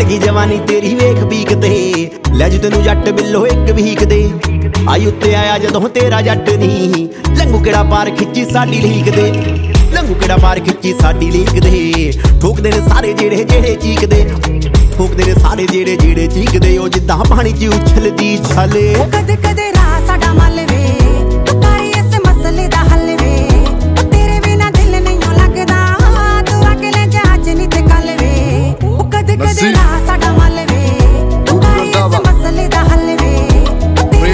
जी जवानी तेरी वेख बीक ते लै जू तेनू जट बिल्लो एक वीक दे आई उत्ते आया जदों तेरा जट नी लंगू केड़ा पार खिच्ची साडी लीक दे लंगू केड़ा पार खिच्ची साडी लीक दे ठोकदे ने सारे जेड़े जेड़े चीकदे ठोकदे ने सारे जेड़े जेड़े चीकदे ओ जिद्दां पानी च उछलदी छले कदे कदे राह साडा मल